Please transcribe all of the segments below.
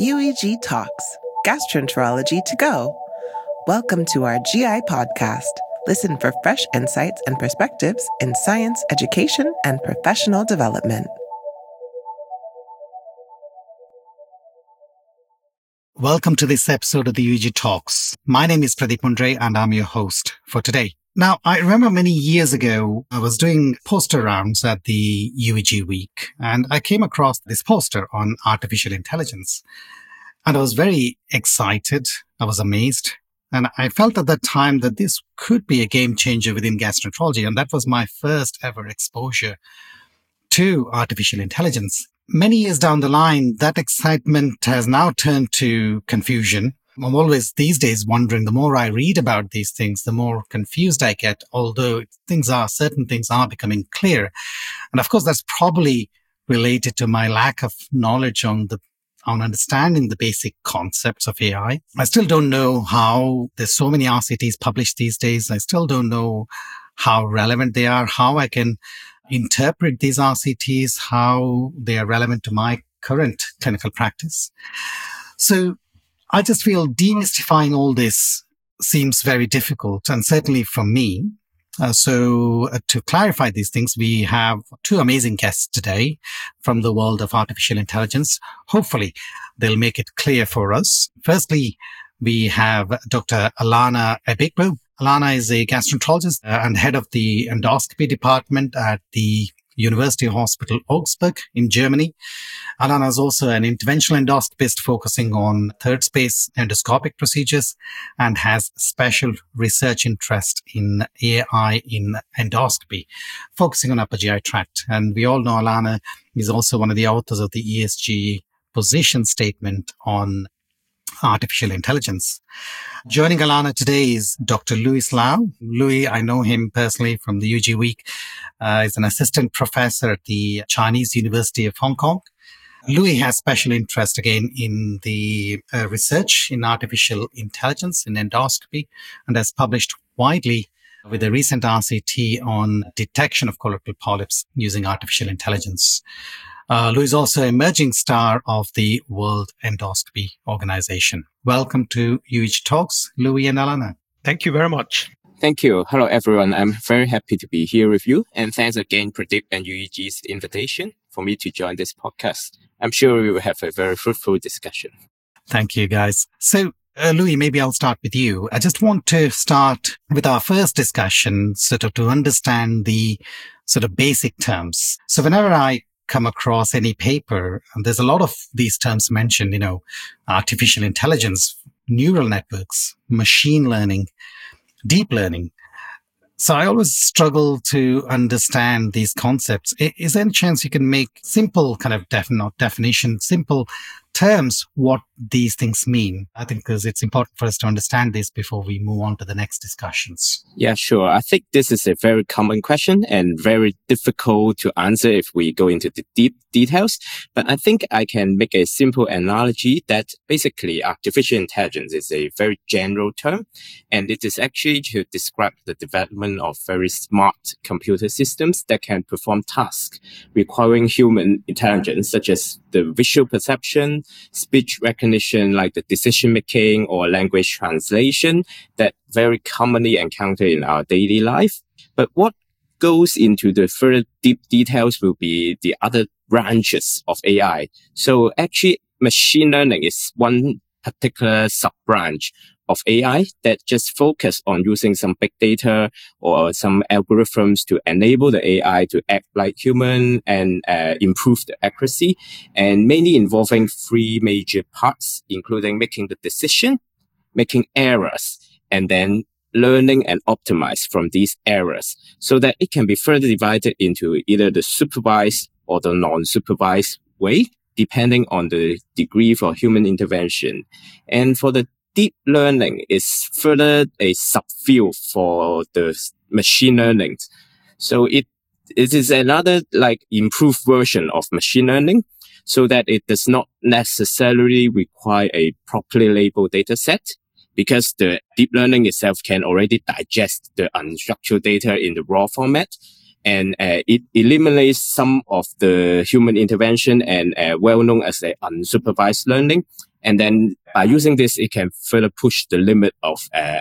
UEG Talks, Gastroenterology to Go. Welcome to our GI podcast. Listen for fresh insights and perspectives in science, education, and professional development. Welcome to this episode of the UEG Talks. My name is Pradeep Mundre and I'm your host for today. Now, I remember many years ago, I was doing poster rounds at the UEG week and I came across this poster on artificial intelligence. And I was very excited. I was amazed. And I felt at that time that this could be a game changer within gastroenterology. And that was my first ever exposure to artificial intelligence. Many years down the line, that excitement has now turned to confusion. I'm always these days wondering, the more I read about these things, the more confused I get, although certain things are becoming clear. And of course, that's probably related to my lack of knowledge on understanding the basic concepts of AI. I still don't know how there's so many RCTs published these days. I still don't know how relevant they are, how I can interpret these RCTs, how they are relevant to my current clinical practice. So I just feel demystifying all this seems very difficult, and certainly for me. So to clarify these things, we have two amazing guests today from the world of artificial intelligence. Hopefully, they'll make it clear for us. Firstly, we have Dr. Alana Ebigbo. Alana is a gastroenterologist and head of the endoscopy department at the University Hospital Augsburg in Germany. Alana is also an interventional endoscopist focusing on third space endoscopic procedures and has special research interest in AI in endoscopy, focusing on upper GI tract. And we all know Alana is also one of the authors of the ESG position statement on artificial intelligence. Joining Alana today is Dr. Louis Lau. Louis, I know him personally from the UG Week. He's an assistant professor at the Chinese University of Hong Kong. Louis has special interest again in the research in artificial intelligence in endoscopy and has published widely with a recent RCT on detection of colorectal polyps using artificial intelligence. Louis is also an emerging star of the World Endoscopy Organization. Welcome to UEG Talks, Louis and Alana. Thank you very much. Thank you. Hello, everyone. I'm very happy to be here with you. And thanks again, Pradeep and UEG's invitation for me to join this podcast. I'm sure we will have a very fruitful discussion. Thank you, guys. So, Louis, maybe I'll start with you. I just want to start with our first discussion, sort of to understand the sort of basic terms. So whenever I come across any paper, and there's a lot of these terms mentioned, artificial intelligence, neural networks, machine learning, deep learning. So I always struggle to understand these concepts. Is there any chance you can make simple kind of simple terms, what these things mean? I think because it's important for us to understand this before we move on to the next discussions. Yeah, sure. I think this is a very common question and very difficult to answer if we go into the deep details. But I think I can make a simple analogy that basically artificial intelligence is a very general term, and it is actually to describe the development of very smart computer systems that can perform tasks requiring human intelligence, such as the visual perception, speech recognition, like the decision making or language translation that very commonly encounter in our daily life. But what goes into the further deep details will be the other branches of AI. So actually, machine learning is one particular sub-branch of AI that just focus on using some big data or some algorithms to enable the AI to act like human and improve the accuracy, and mainly involving three major parts, including making the decision, making errors, and then learning and optimize from these errors so that it can be further divided into either the supervised or the non-supervised way, depending on the degree for human intervention. And for the deep learning is further a subfield for the machine learning. So it is another improved version of machine learning so that it does not necessarily require a properly labeled data set, because the deep learning itself can already digest the unstructured data in the raw format. And it eliminates some of the human intervention and well known as a unsupervised learning, And then by using this, it can further push the limit of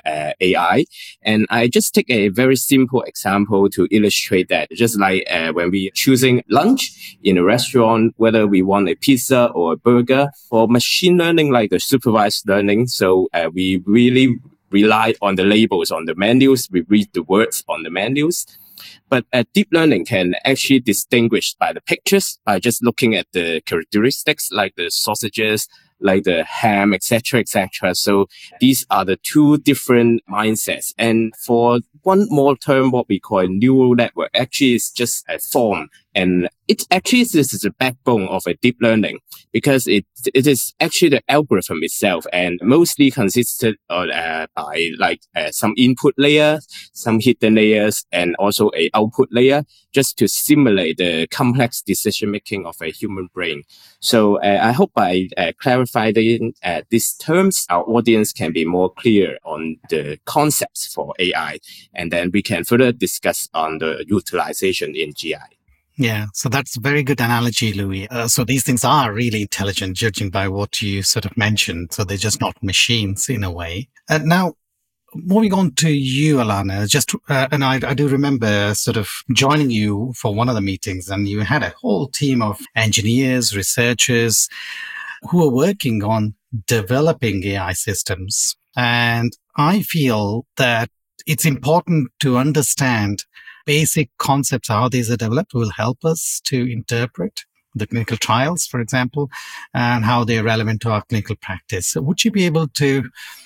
AI. And I just take a very simple example to illustrate that. Just like when we choosing lunch in a restaurant, whether we want a pizza or a burger, for machine learning, like the supervised learning. So we really rely on the labels on the menus. We read the words on the menus. But deep learning can actually distinguish by the pictures, by just looking at the characteristics like the sausages, like the ham, etc., etc. So these are the two different mindsets. And for one more term, what we call a neural network, actually is just a form. And it actually is the backbone of a deep learning because it is actually the algorithm itself and mostly consisted of, by some input layer, some hidden layers, and also a output layer just to simulate the complex decision making of a human brain. So I hope by clarifying these terms, our audience can be more clear on the concepts for AI, and then we can further discuss on the utilization in GI. Yeah, so that's a very good analogy, Louis. So these things are really intelligent, judging by what you sort of mentioned. So they're just not machines in a way. Now, moving on to you, Alana, and I do remember sort of joining you for one of the meetings, and you had a whole team of engineers, researchers who were working on developing AI systems. And I feel that it's important to understand basic concepts, how these are developed, will help us to interpret the clinical trials, for example, and how they're relevant to our clinical practice. So would you be able to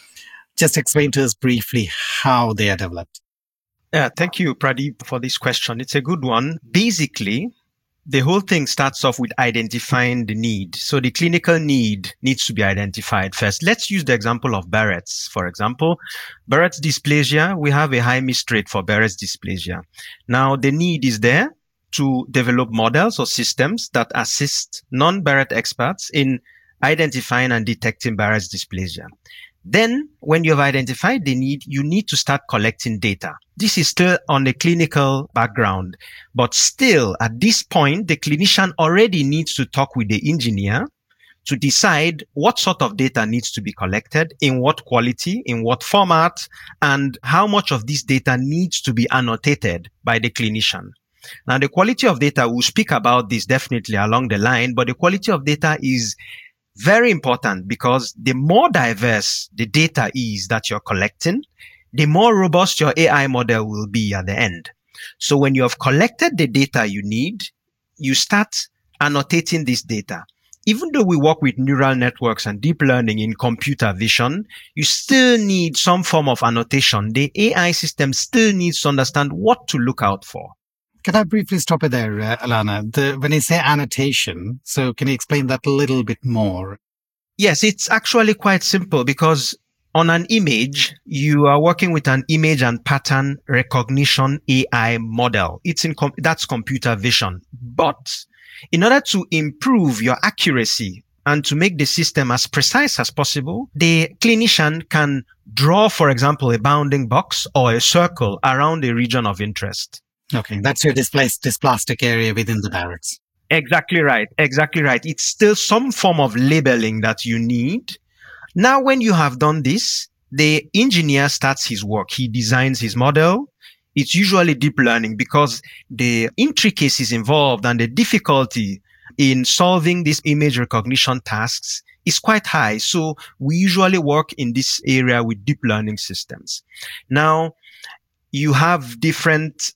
just explain to us briefly how they are developed? Yeah, thank you, Pradeep, for this question. It's a good one. Basically, the whole thing starts off with identifying the need. So the clinical need needs to be identified first. Let's use the example of Barrett's. For example, Barrett's dysplasia, we have a high missed rate for Barrett's dysplasia. Now, the need is there to develop models or systems that assist non-Barrett experts in identifying and detecting Barrett's dysplasia. Then, when you've identified the need, you need to start collecting data. This is still on the clinical background, but still at this point, the clinician already needs to talk with the engineer to decide what sort of data needs to be collected, in what quality, in what format, and how much of this data needs to be annotated by the clinician. Now, the quality of data, we'll speak about this definitely along the line, but the quality of data is very important because the more diverse the data is that you're collecting, the more robust your AI model will be at the end. So when you have collected the data you need, you start annotating this data. Even though we work with neural networks and deep learning in computer vision, you still need some form of annotation. The AI system still needs to understand what to look out for. Can I briefly stop it there, Alana? When you say annotation, so can you explain that a little bit more? Yes, it's actually quite simple because on an image, you are working with an image and pattern recognition AI model. That's computer vision. But in order to improve your accuracy and to make the system as precise as possible, the clinician can draw, for example, a bounding box or a circle around a region of interest. Okay, that's your dysplastic area within the Barrett's. Exactly right. Exactly right. It's still some form of labeling that you need. Now, when you have done this, the engineer starts his work. He designs his model. It's usually deep learning because the intricacies involved and the difficulty in solving these image recognition tasks is quite high. So we usually work in this area with deep learning systems. Now, you have different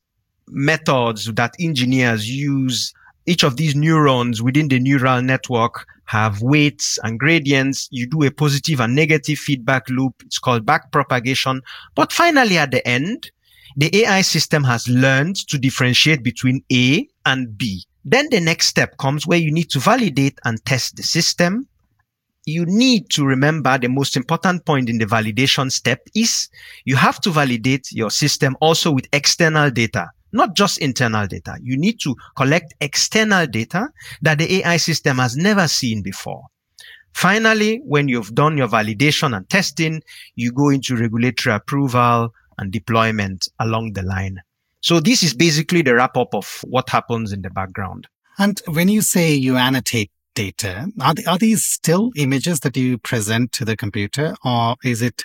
methods that engineers use. Each of these neurons within the neural network have weights and gradients. You do a positive and negative feedback loop. It's called backpropagation. But finally, at the end, the AI system has learned to differentiate between A and B. Then the next step comes where you need to validate and test the system. You need to remember the most important point in the validation step is you have to validate your system also with external data. Not just internal data. You need to collect external data that the AI system has never seen before. Finally, when you've done your validation and testing, you go into regulatory approval and deployment along the line. So this is basically the wrap-up of what happens in the background. And when you say you annotate data, are these still images that you present to the computer, or is it,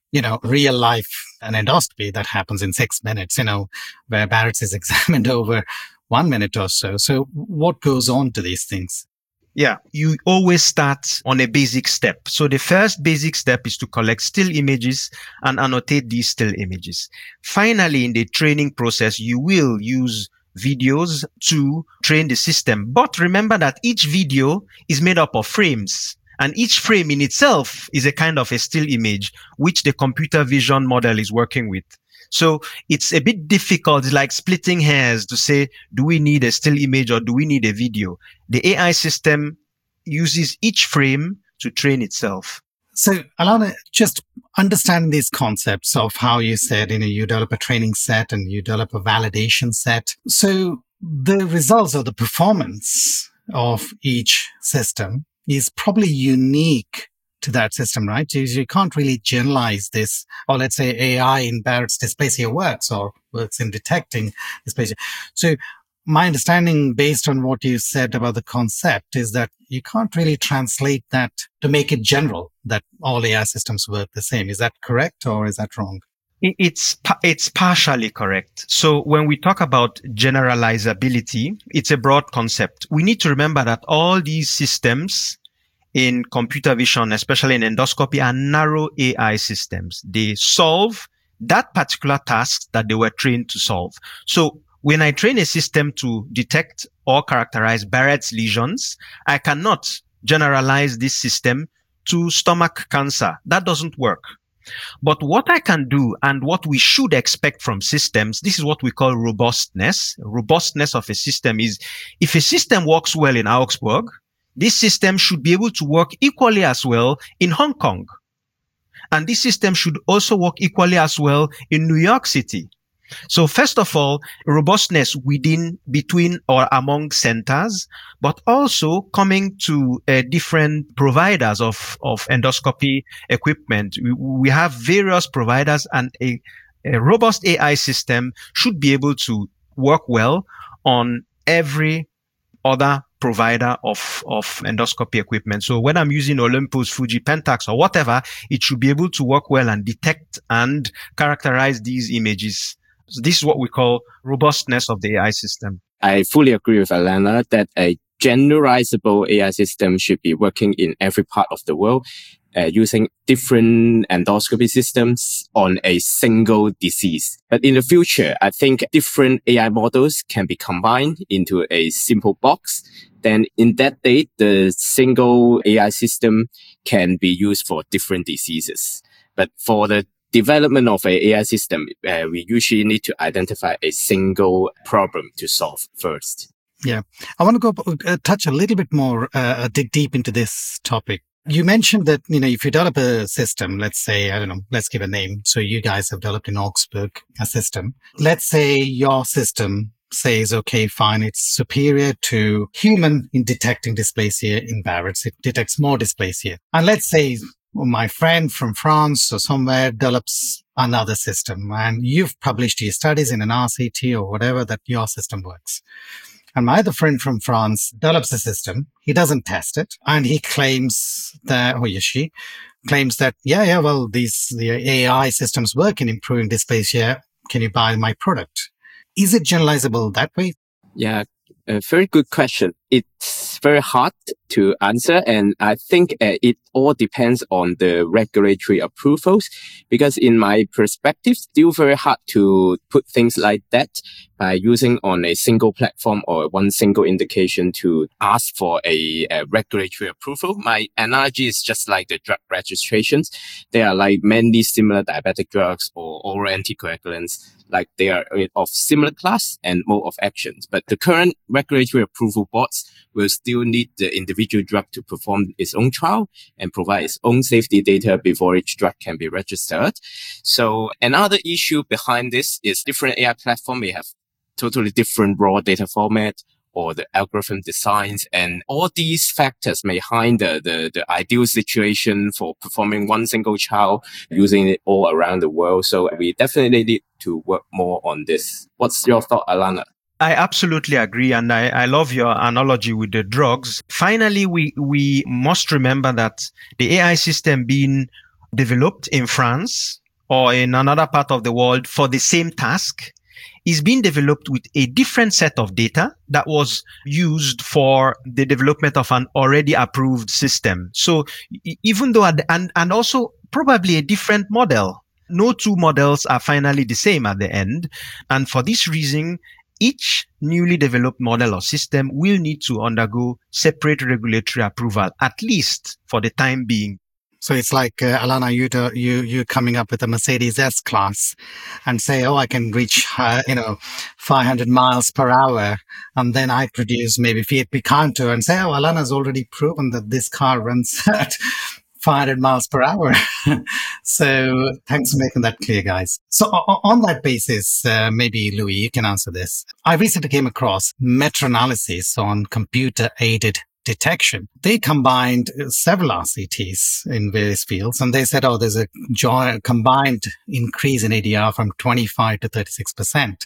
real life, an endoscopy that happens in 6 minutes, where Barrett's is examined over 1 minute or so? So what goes on to these things? Yeah, you always start on a basic step. So the first basic step is to collect still images and annotate these still images. Finally, in the training process, you will use videos to train the system. But remember that each video is made up of frames. And each frame in itself is a kind of a still image, which the computer vision model is working with. So it's a bit difficult. It's like splitting hairs to say, do we need a still image or do we need a video? The AI system uses each frame to train itself. So, Alana, just understanding these concepts of how you said, you develop a training set and you develop a validation set. So the results or the performance of each system is probably unique to that system, right? You can't really generalize this, or let's say AI in Barrett's dysplasia works in detecting dysplasia. So my understanding based on what you said about the concept is that you can't really translate that to make it general, that all AI systems work the same. Is that correct or is that wrong? It's partially correct. So when we talk about generalizability, it's a broad concept. We need to remember that all these systems in computer vision, especially in endoscopy, are narrow AI systems. They solve that particular task that they were trained to solve. So when I train a system to detect or characterize Barrett's lesions, I cannot generalize this system to stomach cancer. That doesn't work. But what I can do and what we should expect from systems, this is what we call robustness. Robustness of a system is if a system works well in Augsburg, this system should be able to work equally as well in Hong Kong. And this system should also work equally as well in New York City. So first of all, robustness between or among centers, but also coming to different providers of endoscopy equipment. We have various providers, and a robust AI system should be able to work well on every other provider of endoscopy equipment. So when I'm using Olympus, Fuji, Pentax, or whatever, it should be able to work well and detect and characterize these images. So this is what we call robustness of the AI system. I fully agree with Alana that a generalizable AI system should be working in every part of the world, using different endoscopy systems on a single disease. But in the future, I think different AI models can be combined into a simple box. Then in that date, the single AI system can be used for different diseases. But for the development of an AI system, we usually need to identify a single problem to solve first. Yeah. I want to go touch a little bit more, dig deep into this topic. You mentioned that, if you develop a system, let's say, let's give a name. So you guys have developed in Augsburg a system. Let's say your system says, okay, fine, it's superior to human in detecting dysplasia in Barrett's. It detects more dysplasia. And let's say my friend from France or somewhere develops another system, and you've published your studies in an RCT or whatever that your system works. And my other friend from France develops a system. He doesn't test it. And he claims that, or she claims that, the AI systems work in improving dysplasia. Can you buy my product? Is it generalizable that way? Yeah, a very good question. It's very hard to answer. And I think it all depends on the regulatory approvals, because in my perspective, still very hard to put things like that by using on a single platform or one single indication to ask for a regulatory approval. My analogy is just like the drug registrations. There are like many similar diabetic drugs or oral anticoagulants, like they are of similar class and mode of actions. But the current regulatory approval boards will still need the individual drug to perform its own trial and provide its own safety data before each drug can be registered. So another issue behind this is different AI platform may have totally different raw data format or the algorithm designs, and all these factors may hind the ideal situation for performing one single trial using it all around the world. So we definitely need to work more on this. What's your thought, Alana? I absolutely agree. And I love your analogy with the drugs. Finally, we must remember that the AI system being developed in France or in another part of the world for the same task is being developed with a different set of data that was used for the development of an already approved system. So even though, and also probably a different model, no two models are finally the same at the end. And for this reason, each newly developed model or system will need to undergo separate regulatory approval, at least for the time being. So it's like, Alana, you coming up with a Mercedes S-Class and say, oh, I can reach, 500 miles per hour. And then I produce maybe Fiat Picanto and say, oh, Alana's already proven that this car runs at 500 miles per hour. So thanks for making that clear, guys. So on that basis, maybe Louis, you can answer this. I recently came across meta-analysis on computer-aided detection. They combined several RCTs in various fields, and they said, oh, there's a combined increase in ADR from 25 to 36%.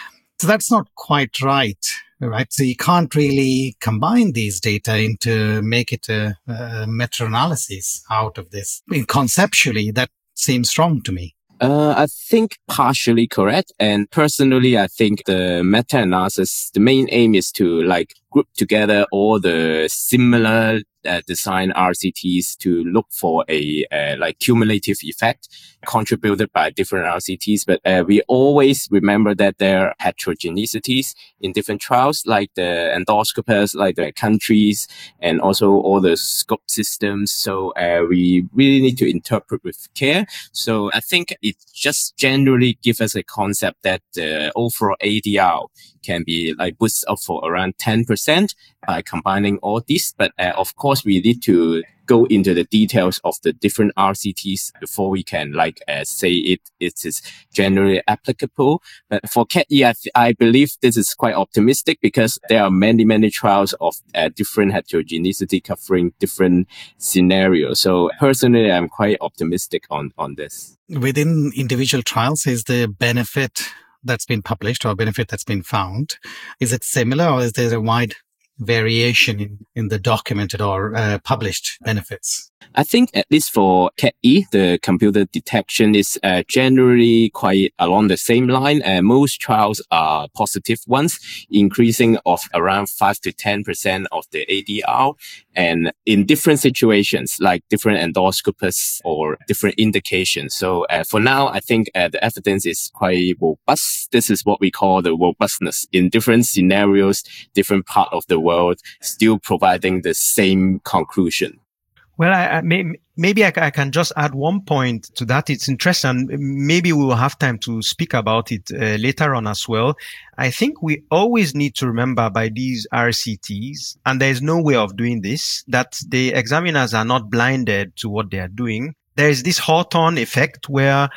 So that's not quite right. So you can't really combine these data into make it a meta-analysis out of this. I mean, conceptually, that seems wrong to me. I think partially correct. And personally, I think the meta-analysis, the main aim is to group together all the similar design RCTs to look for a cumulative effect contributed by different RCTs. But we always remember that there are heterogeneities in different trials, like the endoscopers, like the countries, and also all the scope systems. So we really need to interpret with care. So I think it just generally gives us a concept that the overall ADR can be boost up for around 10% by combining all this. But of course, we need to go into the details of the different RCTs before we can say it is generally applicable. But for CAT-E, I believe this is quite optimistic because there are many trials of different heterogeneity covering different scenarios. So personally, I'm quite optimistic on this. Within individual trials, is the benefit that's been published or benefit that's been found, is it similar, or is there a wide variation in the documented or published benefits? I think at least for CAT-E, the computer detection is generally quite along the same line. Most trials are positive ones, increasing of around 5 to 10% of the ADR. And in different situations, like different endoscopes or different indications. So for now, I think the evidence is quite robust. This is what we call the robustness in different scenarios, different part of the world, still providing the same conclusion. Well, maybe I can just add one point to that. It's interesting. Maybe we will have time to speak about it later on as well. I think we always need to remember by these RCTs, and there is no way of doing this, that the examiners are not blinded to what they are doing. There is this Hawthorne effect where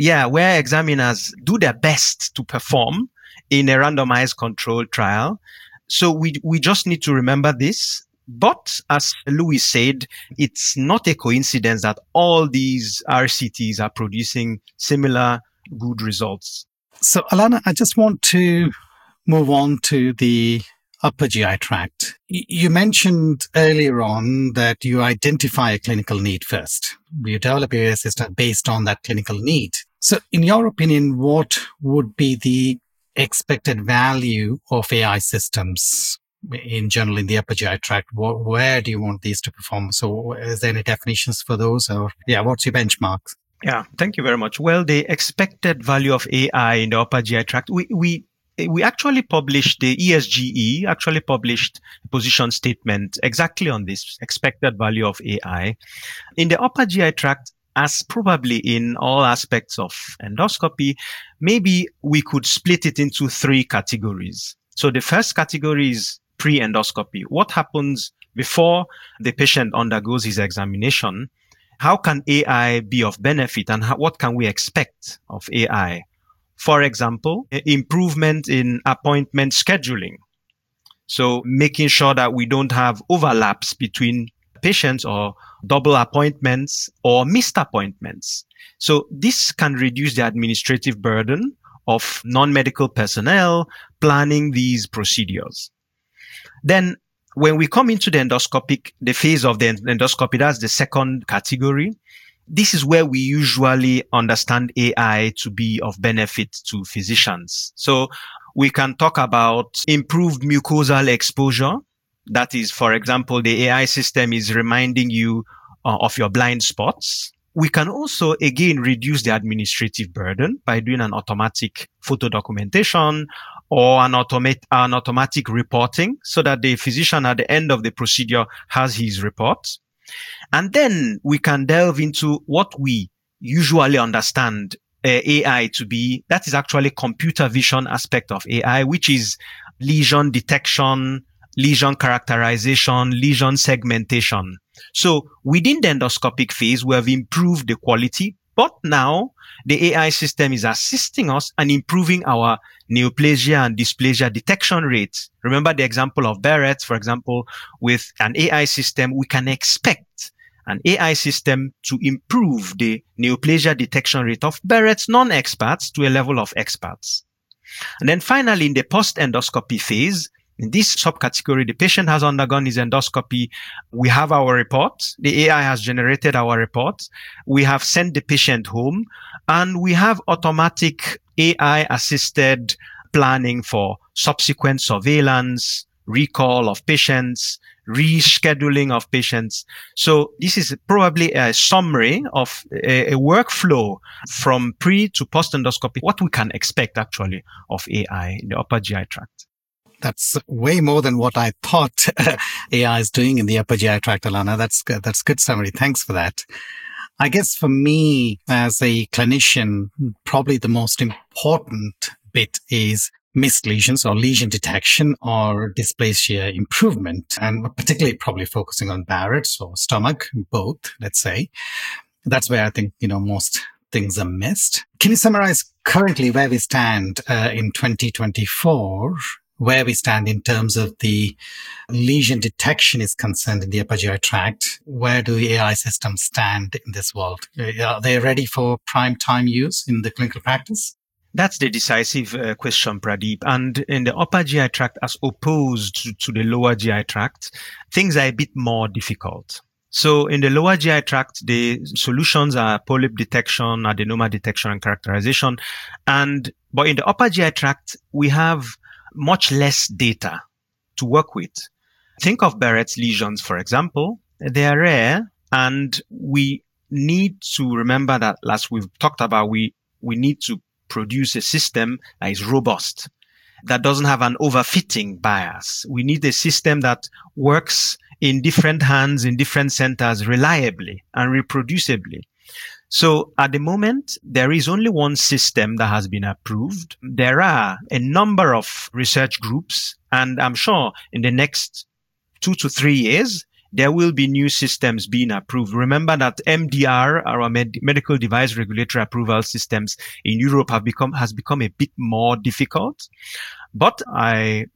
examiners do their best to perform in a randomized controlled trial. So we just need to remember this. But as Louis said, it's not a coincidence that all these RCTs are producing similar good results. So, Alana, I just want to move on to the upper GI tract. You mentioned earlier on that you identify a clinical need first. You develop your system based on that clinical need. So, in your opinion, what would be the expected value of AI systems in general in the upper GI tract? Where do you want these to perform? So is there any definitions for those, or what's your benchmark? Yeah, thank you very much. Well, the expected value of AI in the upper GI tract, we actually published, the ESGE actually published a position statement exactly on this expected value of AI. In the upper GI tract, as probably in all aspects of endoscopy, maybe we could split it into 3 categories. So the first category is pre-endoscopy. What happens before the patient undergoes his examination? How can AI be of benefit, and what can we expect of AI? For example, improvement in appointment scheduling. So making sure that we don't have overlaps between patients or double appointments or missed appointments. So this can reduce the administrative burden of non-medical personnel planning these procedures. Then when we come into the phase of the endoscopy, that's the second category. This is where we usually understand AI to be of benefit to physicians. So we can talk about improved mucosal exposure. That is, for example, the AI system is reminding you of your blind spots. We can also, again, reduce the administrative burden by doing an automatic photo documentation or an automatic reporting so that the physician at the end of the procedure has his report. And then we can delve into what we usually understand AI to be. That is actually computer vision aspect of AI, which is lesion detection, lesion characterization, lesion segmentation. So within the endoscopic phase, we have improved the quality, but now the AI system is assisting us and improving our neoplasia and dysplasia detection rates. Remember the example of Barrett's, for example, with an AI system, we can expect an AI system to improve the neoplasia detection rate of Barrett's non-experts to a level of experts. And then finally, in the post-endoscopy phase, in this subcategory, the patient has undergone his endoscopy. We have our report. The AI has generated our report. We have sent the patient home, and we have automatic AI-assisted planning for subsequent surveillance, recall of patients, rescheduling of patients. So this is probably a summary of a workflow from pre to post endoscopy, what we can expect actually of AI in the upper GI tract. That's way more than what I thought AI is doing in the upper GI tract, Alana. That's good summary. Thanks for that. I guess for me as a clinician, probably the most important bit is missed lesions or lesion detection or dysplasia improvement, and particularly probably focusing on Barrett's or stomach, both, let's say. That's where I think, most things are missed. Can you summarize currently where we stand in 2024? Where we stand in terms of the lesion detection is concerned in the upper GI tract? Where do the AI systems stand in this world? Are they ready for prime time use in the clinical practice? That's the decisive question, Pradeep. And in the upper GI tract, as opposed to the lower GI tract, things are a bit more difficult. So in the lower GI tract, the solutions are polyp detection, adenoma detection, and characterization. But in the upper GI tract, we have much less data to work with. Think of Barrett's lesions, for example. They are rare, and we need to remember that, as we've talked about, we need to produce a system that is robust, that doesn't have an overfitting bias. We need a system that works in different hands, in different centers, reliably and reproducibly. So at the moment, there is only one system that has been approved. There are a number of research groups, and I'm sure in the next 2 to 3 years, there will be new systems being approved. Remember that MDR, our medical device regulatory approval systems in Europe has become a bit more difficult. But I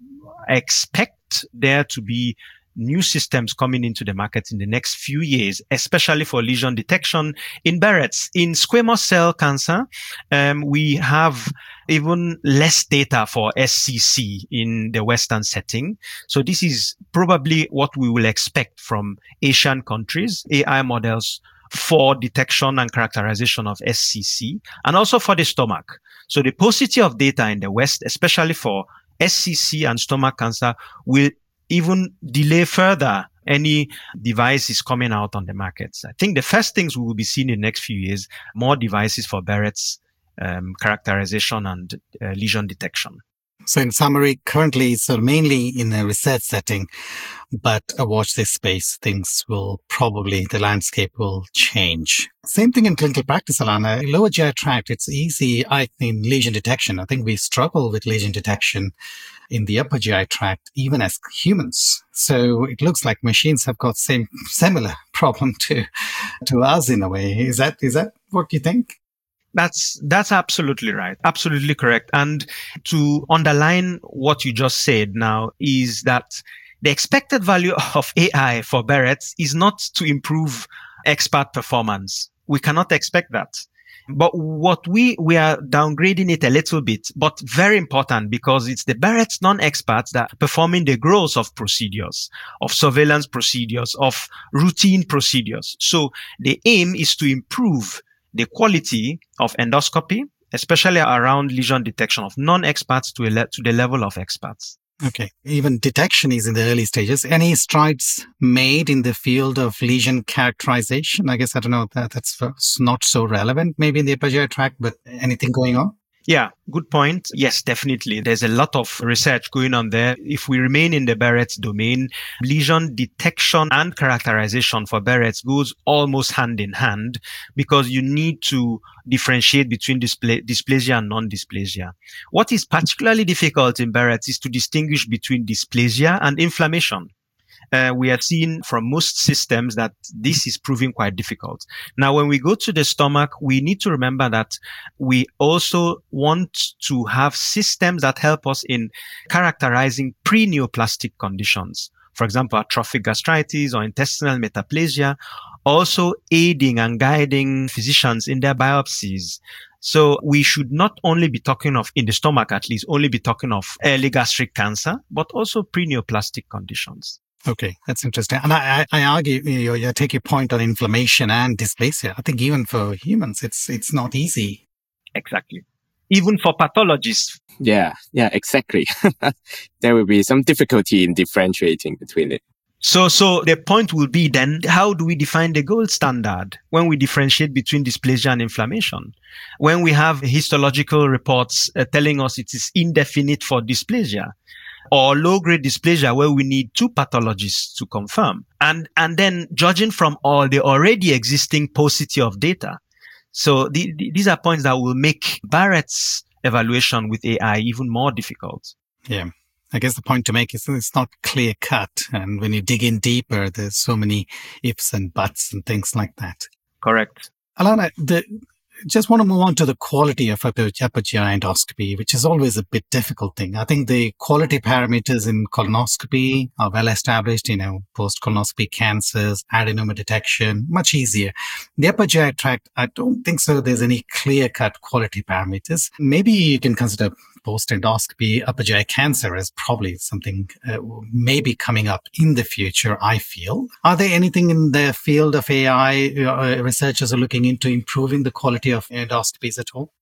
expect there to be new systems coming into the market in the next few years, especially for lesion detection in Barrett's. In squamous cell cancer, we have even less data for SCC in the Western setting. So this is probably what we will expect from Asian countries, AI models for detection and characterization of SCC, and also for the stomach. So the paucity of data in the West, especially for SCC and stomach cancer, will even delay further any devices coming out on the markets. I think the first things we will be seeing in the next few years, more devices for Barrett's characterization and lesion detection. So in summary, currently it's mainly in a research setting, but watch this space. The landscape will change. Same thing in clinical practice, Alana. Lower GI tract, it's easy. In lesion detection, I think we struggle with lesion detection in the upper GI tract, even as humans. So it looks like machines have got similar problem to us in a way. Is that what you think? That's absolutely right. Absolutely correct. And to underline what you just said now is that the expected value of AI for Barrett's is not to improve expert performance. We cannot expect that. But what we are downgrading it a little bit, but very important because it's the Barrett's non-experts that are performing the gross of procedures, of surveillance procedures, of routine procedures. So the aim is to improve the quality of endoscopy, especially around lesion detection of non-experts to the level of experts. Okay. Even detection is in the early stages. Any strides made in the field of lesion characterization? I guess, I don't know, that's not so relevant maybe in the upper GI tract, but anything going on? Yeah, good point. Yes, definitely. There's a lot of research going on there. If we remain in the Barrett's domain, lesion detection and characterization for Barrett's goes almost hand in hand because you need to differentiate between dysplasia and non-dysplasia. What is particularly difficult in Barrett's is to distinguish between dysplasia and inflammation. We have seen from most systems that this is proving quite difficult. Now, when we go to the stomach, we need to remember that we also want to have systems that help us in characterizing pre-neoplastic conditions. For example, atrophic gastritis or intestinal metaplasia, also aiding and guiding physicians in their biopsies. So we should not only be talking of, in the stomach at least, only be talking of early gastric cancer, but also pre-neoplastic conditions. Okay, that's interesting. And I argue, you take your point on inflammation and dysplasia. I think even for humans, it's not easy. Exactly. Even for pathologists. Yeah, exactly. There will be some difficulty in differentiating between it. So the point will be then, how do we define the gold standard when we differentiate between dysplasia and inflammation? When we have histological reports telling us it is indefinite for dysplasia, or low-grade dysplasia where we need two pathologists to confirm. And then judging from all the already existing paucity of data. So these are points that will make Barrett's evaluation with AI even more difficult. Yeah. I guess the point to make is it's not clear cut. And when you dig in deeper, there's so many ifs and buts and things like that. Correct. Alana, just want to move on to the quality of upper GI endoscopy, which is always a bit difficult thing. I think the quality parameters in colonoscopy are well established, post-colonoscopy cancers, adenoma detection, much easier. The upper GI tract, I don't think so there's any clear-cut quality parameters. Maybe you can consider post-endoscopy upper GI cancer as probably something maybe coming up in the future, I feel. Are there anything in the field of AI researchers are looking into improving the quality of endoscopies at all?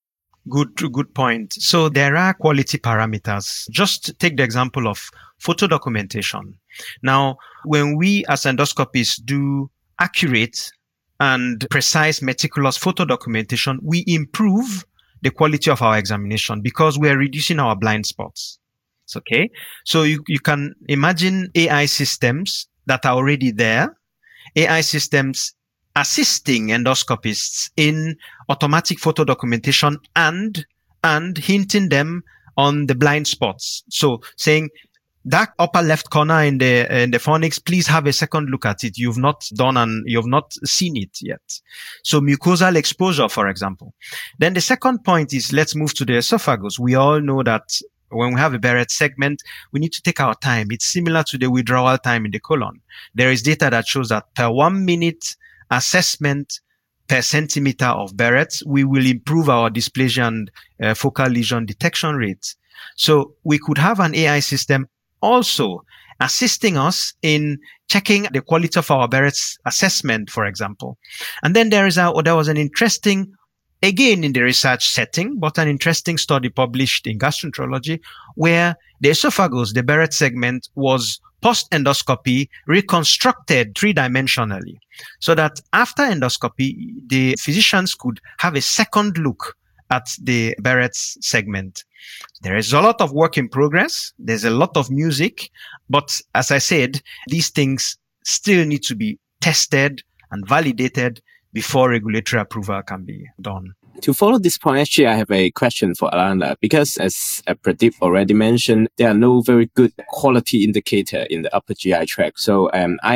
Good point. So there are quality parameters. Just take the example of photo documentation. Now, when we as endoscopists do accurate and precise meticulous photo documentation, we improve the quality of our examination because we are reducing our blind spots. It's okay. So you can imagine AI systems that are already there, AI systems assisting endoscopists in automatic photo documentation and hinting them on the blind spots. So saying, that upper left corner in the fornix, please have a second look at it. You've not done and you've not seen it yet. So mucosal exposure, for example. Then the second point is, let's move to the esophagus. We all know that when we have a Barrett segment, we need to take our time. It's similar to the withdrawal time in the colon. There is data that shows that per 1 minute assessment per centimeter of Barrett's, we will improve our dysplasia and focal lesion detection rates. So we could have an AI system also assisting us in checking the quality of our Barrett's assessment, for example. And then there was an interesting, again in the research setting, but an interesting study published in Gastroenterology where the esophagus, the Barrett segment, was post-endoscopy reconstructed three-dimensionally so that after endoscopy, the physicians could have a second look at the Barrett's segment. There is a lot of work in progress. There's a lot of music. But as I said, these things still need to be tested and validated before regulatory approval can be done. To follow this point, actually, I have a question for Alana, because as Pradeep already mentioned, there are no very good quality indicator in the upper GI tract. So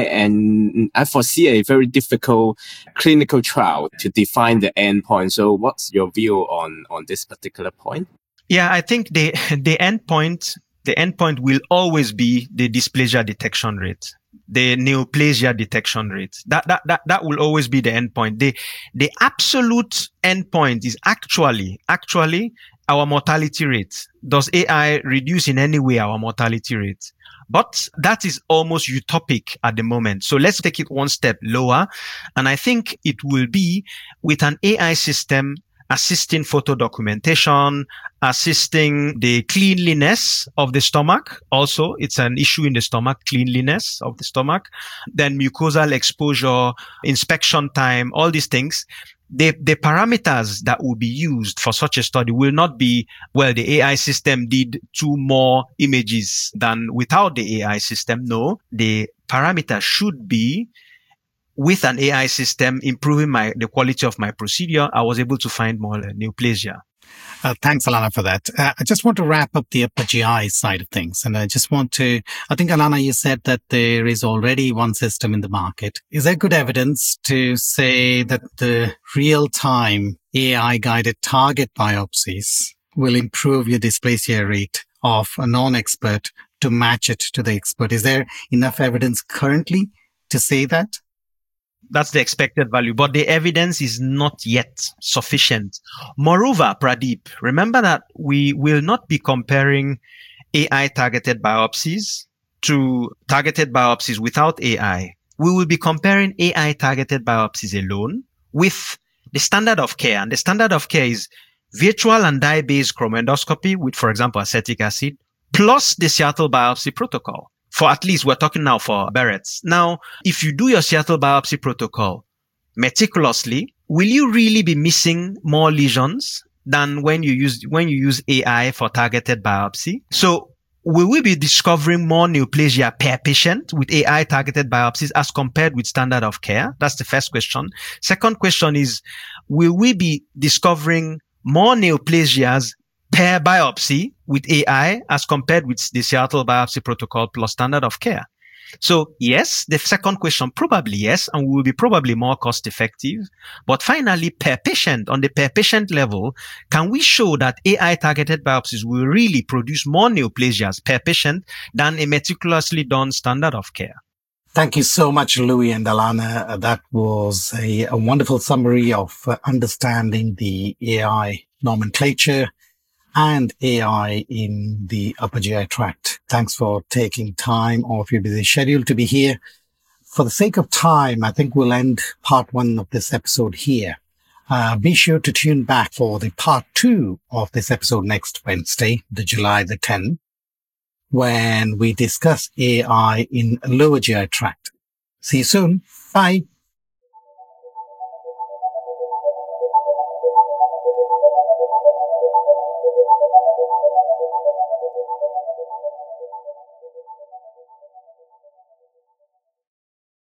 I foresee a very difficult clinical trial to define the endpoint. So what's your view on this particular point? Yeah, I think the endpoint will always be the dysplasia detection rate. the neoplasia detection rate. That will always be the endpoint. The absolute endpoint is actually our mortality rate. Does AI reduce in any way our mortality rate? But that is almost utopic at the moment. So let's take it one step lower. And I think it will be with an AI system assisting photo documentation, assisting the cleanliness of the stomach. Also, it's an issue in the stomach, cleanliness of the stomach. Then mucosal exposure, inspection time, all these things. The parameters that will be used for such a study will not be, well, the AI system did 2 more images than without the AI system. No, the parameter should be, with an AI system improving the quality of my procedure, I was able to find more neoplasia. Thanks, Alana, for that. I just want to wrap up the upper GI side of things. And I think, Alana, you said that there is already one system in the market. Is there good evidence to say that the real-time AI-guided target biopsies will improve your dysplasia rate of a non-expert to match it to the expert? Is there enough evidence currently to say that? That's the expected value, but the evidence is not yet sufficient. Moreover, Pradeep, remember that we will not be comparing AI targeted biopsies to targeted biopsies without AI. We will be comparing AI targeted biopsies alone with the standard of care. And the standard of care is virtual and dye-based chromoendoscopy with, for example, acetic acid, plus the Seattle biopsy protocol. For at least, we're talking now for Barrett's. Now, if you do your Seattle biopsy protocol meticulously, will you really be missing more lesions than when you use AI for targeted biopsy? So will we be discovering more neoplasia per patient with AI targeted biopsies as compared with standard of care? That's the first question. Second question is, will we be discovering more neoplasias per biopsy with AI as compared with the Seattle biopsy protocol plus standard of care? So yes, the second question, probably yes, and we will be probably more cost effective. But finally, per patient, on the per patient level, can we show that AI targeted biopsies will really produce more neoplasias per patient than a meticulously done standard of care? Thank you so much, Louis and Alana. That was a wonderful summary of understanding the AI nomenclature and AI in the upper GI tract. Thanks for taking time off your busy schedule to be here. For the sake of time, I think we'll end part 1 of this episode here. Be sure to tune back for the part 2 of this episode next Wednesday, the July the 10th, when we discuss AI in lower GI tract. See you soon. Bye.